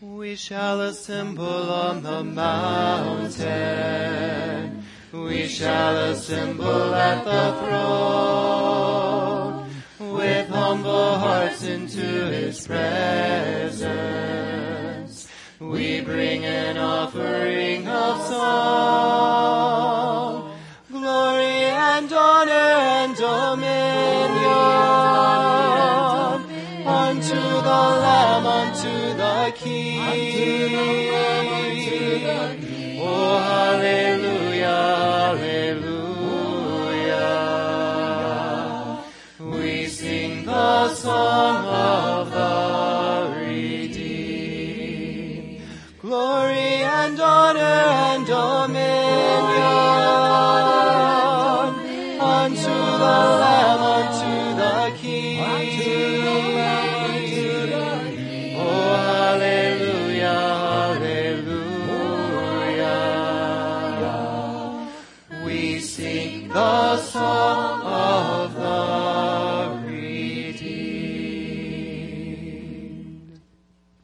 We shall assemble on the mountain. We shall assemble at the throne, with humble hearts into his presence. We bring an offering of song, glory and honor and dominion unto the Lamb, unto the King. Oh, hallelujah, hallelujah. We sing the song of the redeemed. Glory and honor and dominion unto the Lamb, unto the King. Oh, hallelujah, hallelujah. We sing the